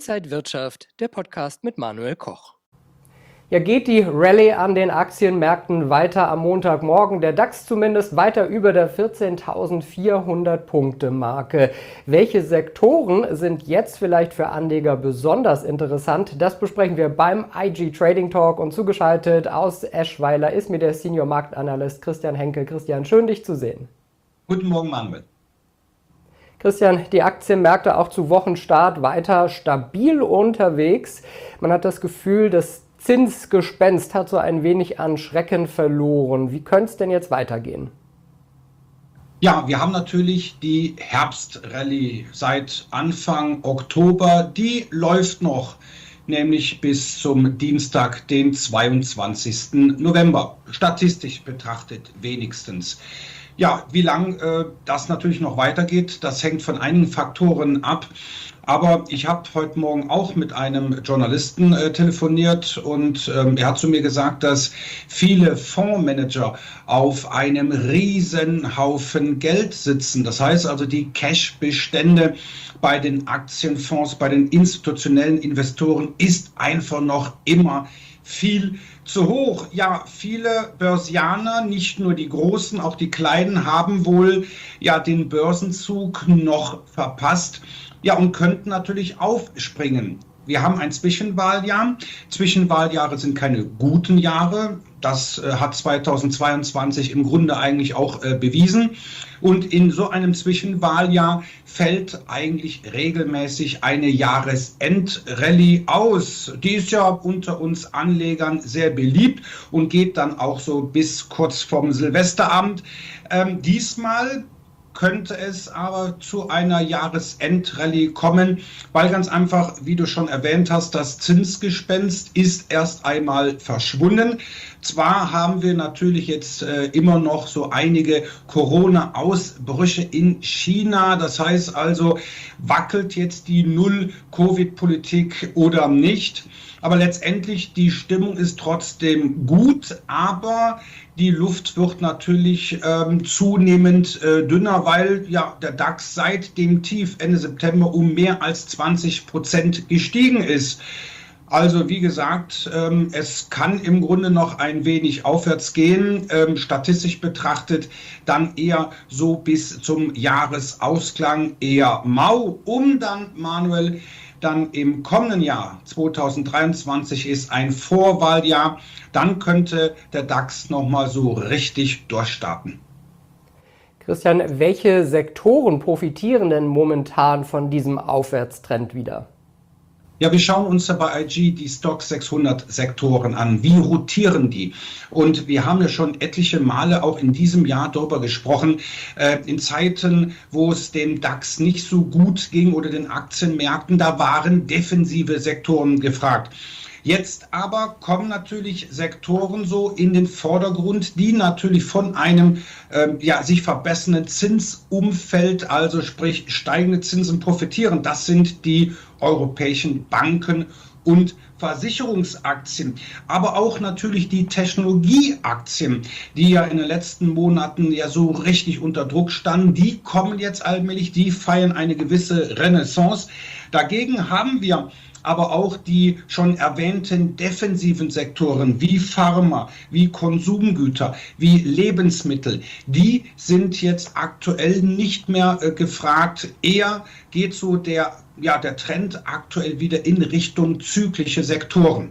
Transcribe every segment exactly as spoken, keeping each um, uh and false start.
Inside Wirtschaft, der Podcast mit Manuel Koch. Ja, geht die Rallye an den Aktienmärkten weiter am Montagmorgen? Der DAX zumindest weiter über der vierzehntausendvierhundert Punkte Marke. Welche Sektoren sind jetzt vielleicht für Anleger besonders interessant? Das besprechen wir beim I G Trading Talk und zugeschaltet aus Eschweiler ist mir der Senior Marktanalyst Christian Henke. Christian, schön dich zu sehen. Guten Morgen, Manuel. Christian, die Aktienmärkte auch zu Wochenstart weiter stabil unterwegs. Man hat das Gefühl, das Zinsgespenst hat so ein wenig an Schrecken verloren. Wie könnte es denn jetzt weitergehen? Ja, wir haben natürlich die Herbstrallye seit Anfang Oktober. Die läuft noch, nämlich bis zum Dienstag, den zweiundzwanzigsten November. Statistisch betrachtet wenigstens. Ja, wie lang äh, das natürlich noch weitergeht, das hängt von einigen Faktoren ab. Aber ich habe heute Morgen auch mit einem Journalisten äh, telefoniert und ähm, er hat zu mir gesagt, dass viele Fondsmanager auf einem Riesenhaufen Geld sitzen. Das heißt also, die Cashbestände bei den Aktienfonds, bei den institutionellen Investoren ist einfach noch immer viel zu hoch. Ja, viele Börsianer, nicht nur die Großen, auch die Kleinen, haben wohl ja den Börsenzug noch verpasst. Ja, und könnten natürlich aufspringen. Wir haben ein Zwischenwahljahr. Zwischenwahljahre sind keine guten Jahre. Das äh, hat zweitausendzweiundzwanzig im Grunde eigentlich auch äh, bewiesen. Und in so einem Zwischenwahljahr fällt eigentlich regelmäßig eine Jahresendrallye aus. Die ist ja unter uns Anlegern sehr beliebt und geht dann auch so bis kurz vorm Silvesterabend. Ähm, diesmal könnte es aber zu einer Jahresendrallye kommen, weil ganz einfach, wie du schon erwähnt hast, das Zinsgespenst ist erst einmal verschwunden. Zwar haben wir natürlich jetzt äh, immer noch so einige Corona-Ausbrüche in China, das heißt also, wackelt jetzt die Null-Covid-Politik oder nicht? Aber letztendlich, die Stimmung ist trotzdem gut, aber die Luft wird natürlich ähm, zunehmend äh, dünner, weil ja der DAX seit dem Tief Ende September um mehr als zwanzig Prozent gestiegen ist. Also wie gesagt, ähm, es kann im Grunde noch ein wenig aufwärts gehen, ähm, statistisch betrachtet dann eher so bis zum Jahresausklang eher mau, um dann, Manuel, dann im kommenden Jahr zweitausenddreiundzwanzig ist ein Vorwahljahr, dann könnte der DAX nochmal so richtig durchstarten. Christian, welche Sektoren profitieren denn momentan von diesem Aufwärtstrend wieder? Ja, wir schauen uns ja bei I G die Stoxx sechshundert Sektoren an. Wie rotieren die? Und wir haben ja schon etliche Male auch in diesem Jahr darüber gesprochen, äh, in Zeiten, wo es dem DAX nicht so gut ging oder den Aktienmärkten, da waren defensive Sektoren gefragt. Jetzt aber kommen natürlich Sektoren so in den Vordergrund, die natürlich von einem ähm, ja, sich verbessernden Zinsumfeld, also sprich steigende Zinsen profitieren. Das sind die europäischen Banken und Versicherungsaktien, aber auch natürlich die Technologieaktien, die ja in den letzten Monaten ja so richtig unter Druck standen, die kommen jetzt allmählich, die feiern eine gewisse Renaissance. Dagegen haben wir aber auch die schon erwähnten defensiven Sektoren wie Pharma, wie Konsumgüter, wie Lebensmittel, die sind jetzt aktuell nicht mehr äh, gefragt. Eher geht so der, ja, der Trend aktuell wieder in Richtung zyklische Sektoren.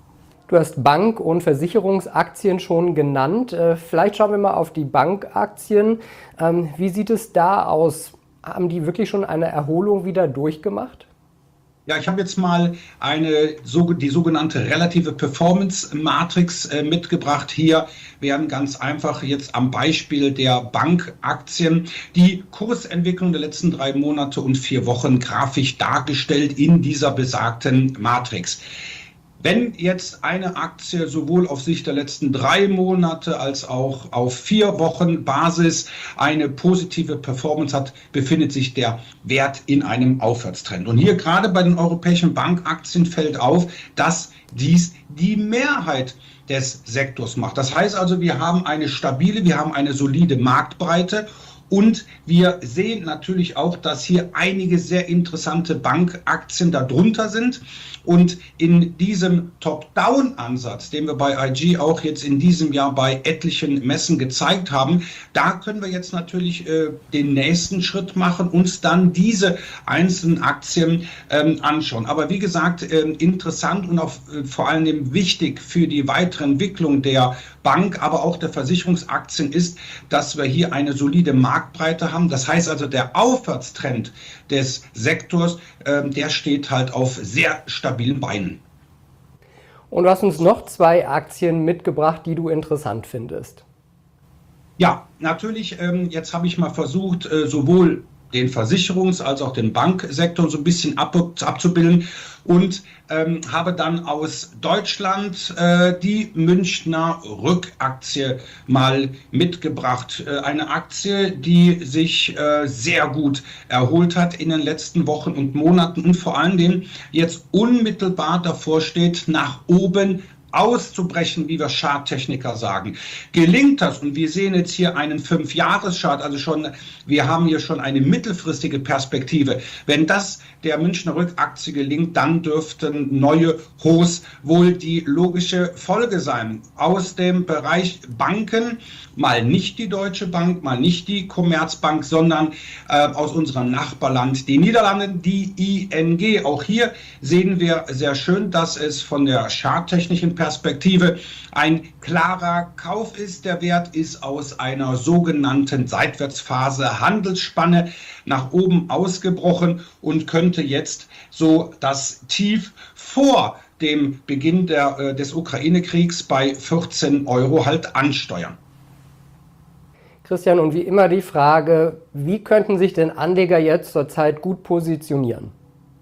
Du hast Bank- und Versicherungsaktien schon genannt. Vielleicht schauen wir mal auf die Bankaktien. Wie sieht es da aus? Haben die wirklich schon eine Erholung wieder durchgemacht? Ja, ich habe jetzt mal eine, die sogenannte relative Performance Matrix äh, mitgebracht. Hier werden ganz einfach jetzt am Beispiel der Bankaktien die Kursentwicklung der letzten drei Monate und vier Wochen grafisch dargestellt in dieser besagten Matrix. Wenn jetzt eine Aktie sowohl auf Sicht der letzten drei Monate als auch auf vier Wochen Basis eine positive Performance hat, befindet sich der Wert in einem Aufwärtstrend. Und hier gerade bei den europäischen Bankaktien fällt auf, dass dies die Mehrheit des Sektors macht. Das heißt also, wir haben eine stabile, wir haben eine solide Marktbreite Und wir sehen natürlich auch, dass hier einige sehr interessante Bankaktien darunter sind. Und in diesem Top-Down-Ansatz, den wir bei I G auch jetzt in diesem Jahr bei etlichen Messen gezeigt haben, da können wir jetzt natürlich äh, den nächsten Schritt machen, uns dann diese einzelnen Aktien ähm, anschauen. Aber wie gesagt, äh, interessant und auch äh, vor allem wichtig für die weitere Entwicklung der Bank, aber auch der Versicherungsaktien ist, dass wir hier eine solide Marktbreite haben. Das heißt also, der Aufwärtstrend des Sektors, äh, der steht halt auf sehr stabilen Beinen. Und du hast uns noch zwei Aktien mitgebracht, die du interessant findest. Ja, natürlich, ähm, jetzt habe ich mal versucht, äh, sowohl den Versicherungs- als auch den Banksektor so ein bisschen ab, abzubilden und ähm, habe dann aus Deutschland äh, die Münchner Rück-Aktie mal mitgebracht. Äh, eine Aktie, die sich äh, sehr gut erholt hat in den letzten Wochen und Monaten und vor allen Dingen jetzt unmittelbar davor steht, nach oben auszubrechen, wie wir Charttechniker sagen. Gelingt das, und wir sehen jetzt hier einen Fünf-Jahres-Chart, also schon, wir haben hier schon eine mittelfristige Perspektive. Wenn das der Münchner Rück-Aktie gelingt, dann dürften neue Hochs wohl die logische Folge sein. Aus dem Bereich Banken, mal nicht die Deutsche Bank, mal nicht die Commerzbank, sondern äh, aus unserem Nachbarland, die Niederlande, die I N G. Auch hier sehen wir sehr schön, dass es von der charttechnischen Perspektive ein klarer Kauf ist. Der Wert ist aus einer sogenannten Seitwärtsphase Handelsspanne nach oben ausgebrochen und könnte jetzt so das Tief vor dem Beginn der, äh, des Ukraine-Kriegs bei vierzehn Euro halt ansteuern. Christian, und wie immer die Frage, wie könnten sich denn Anleger jetzt zurzeit gut positionieren?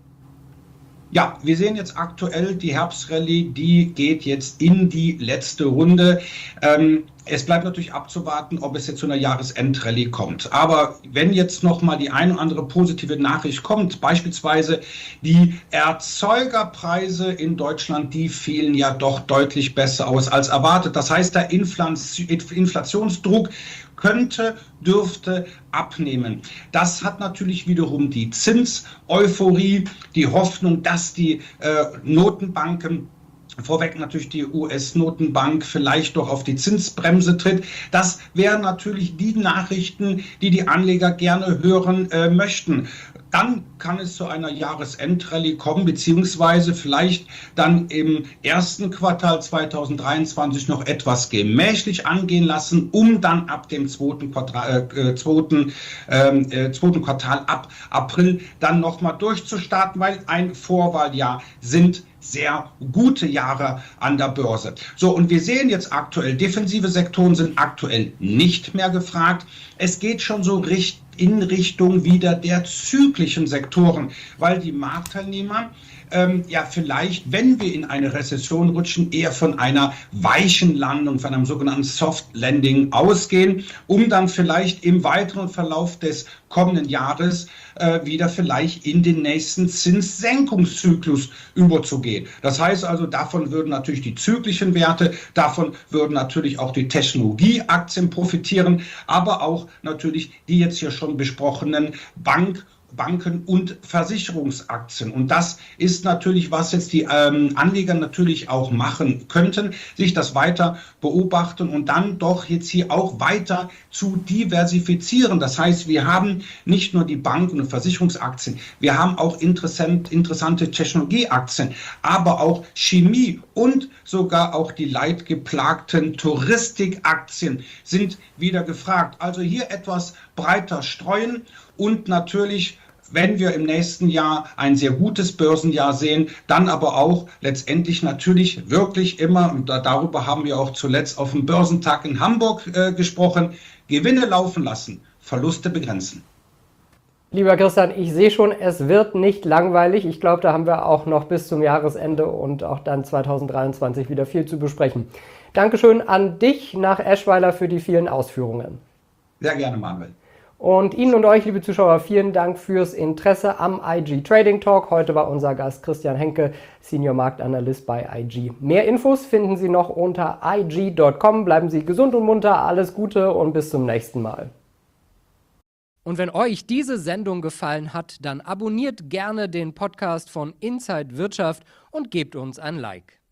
Ja, wir sehen jetzt aktuell die Herbstrallye, die geht jetzt in die letzte Runde. Ähm, es bleibt natürlich abzuwarten, ob es jetzt zu einer Jahresendrallye kommt. Aber wenn jetzt noch mal die ein oder andere positive Nachricht kommt, beispielsweise die Erzeugerpreise in Deutschland, die fielen ja doch deutlich besser aus als erwartet. Das heißt, der Inflationsdruck könnte, dürfte abnehmen. Das hat natürlich wiederum die Zinseuphorie, die Hoffnung, dass die äh, Notenbanken, vorweg natürlich die U S-Notenbank, vielleicht doch auf die Zinsbremse tritt. Das wären natürlich die Nachrichten, die die Anleger gerne hören äh, möchten. Dann kann es zu einer Jahresendrallye kommen, beziehungsweise vielleicht dann im ersten Quartal zweitausenddreiundzwanzig noch etwas gemächlich angehen lassen, um dann ab dem zweiten Quartal, äh, zweiten, äh, zweiten Quartal ab April dann nochmal durchzustarten, weil ein Vorwahljahr sind sehr gute Jahre an der Börse. So, und wir sehen jetzt aktuell, defensive Sektoren sind aktuell nicht mehr gefragt. Es geht schon so richtig in Richtung wieder der zyklischen Sektoren, weil die Marktteilnehmer ähm, ja vielleicht, wenn wir in eine Rezession rutschen, eher von einer weichen Landung, von einem sogenannten Soft Landing ausgehen, um dann vielleicht im weiteren Verlauf des kommenden Jahres äh, wieder vielleicht in den nächsten Zinssenkungszyklus überzugehen. Das heißt also, davon würden natürlich die zyklischen Werte, davon würden natürlich auch die Technologieaktien profitieren, aber auch natürlich die jetzt hier schon besprochenen Bank- Banken und Versicherungsaktien. Und das ist natürlich, was jetzt die ähm, Anleger natürlich auch machen könnten, sich das weiter beobachten und dann doch jetzt hier auch weiter zu diversifizieren. Das heißt, wir haben nicht nur die Banken und Versicherungsaktien, wir haben auch interessant, interessante Technologieaktien, aber auch Chemie und sogar auch die leidgeplagten Touristikaktien sind wieder gefragt. Also hier etwas breiter streuen. Und natürlich, wenn wir im nächsten Jahr ein sehr gutes Börsenjahr sehen, dann aber auch letztendlich natürlich wirklich immer, und darüber haben wir auch zuletzt auf dem Börsentag in Hamburg äh, gesprochen, Gewinne laufen lassen, Verluste begrenzen. Lieber Christian, ich sehe schon, es wird nicht langweilig. Ich glaube, da haben wir auch noch bis zum Jahresende und auch dann zweitausenddreiundzwanzig wieder viel zu besprechen. Dankeschön an dich nach Eschweiler für die vielen Ausführungen. Sehr gerne, Manuel. Und Ihnen und euch, liebe Zuschauer, vielen Dank fürs Interesse am I G Trading Talk. Heute war unser Gast Christian Henke, Senior Marktanalyst bei I G. Mehr Infos finden Sie noch unter i g punkt com. Bleiben Sie gesund und munter, alles Gute und bis zum nächsten Mal. Und wenn euch diese Sendung gefallen hat, dann abonniert gerne den Podcast von Inside Wirtschaft und gebt uns ein Like.